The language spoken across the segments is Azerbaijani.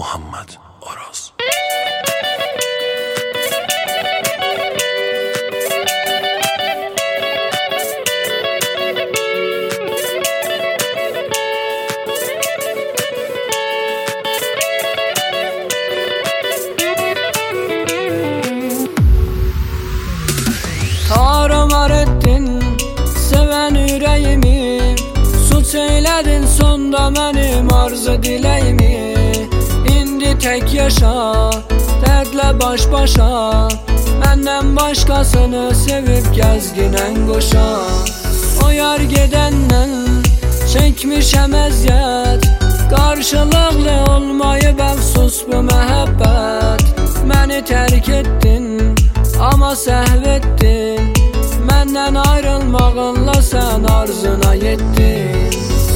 Muhammed Araz. Tarumar ettin seven yüreğimi, suç eyledin sonda benim arzu dileğimi. İndi tek yaşa, dertle baş başa, benden başkasını sevip gezginen koşa. O yar gedenden çekmişem eziyet, karşılıklı olmayıp efsus bu mehabbet. Beni terk ettin ama səhvettin, məndən ayrılmağınla sən arzuna yettin.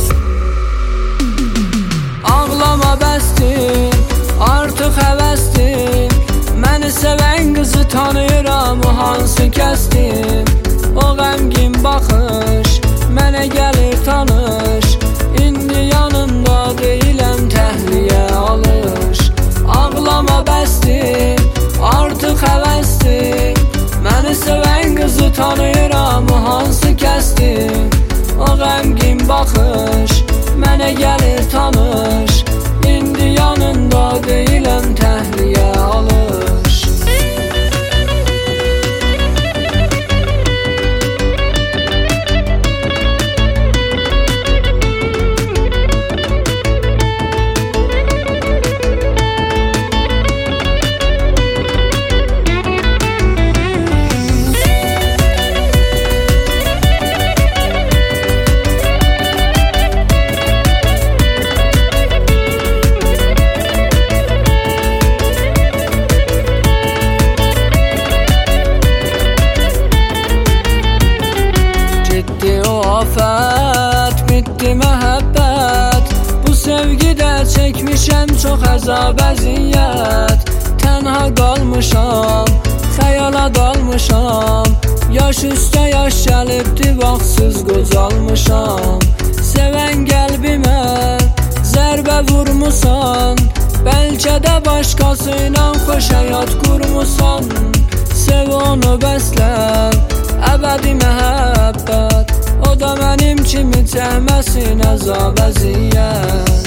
Ağlama bəsdir, artıq həvəsdir, məni sevən qızı tanıyıram, o hansı kəsdir. O qəmgin baxış mənə gəlir tanış, indi yanında deyiləm təhliyə alış. Ağlama bəsdir, artıq həvəsdir, məni sevən qızı tanıyıram, o hansı kəsdir. O qəmgin baxış mənə gəlir tanış, indi yanında deyiləm təhliyə alış. Bitti məhəbbət, bu sevgidə çəkmişəm çox əzab əziyyət. Tənha qalmışam, xəyala dalmışam, yaş üstə yaş gəlibdi, vaxtsız qocalmışam. Sevən qəlbimə zərbə vurmusan, bəlkə də başqası ilə xoş həyat qurmusan. Sev onu bəslə, əbədi məhəbbət, o da mənim kimi çəkməsin əzab əziyyət.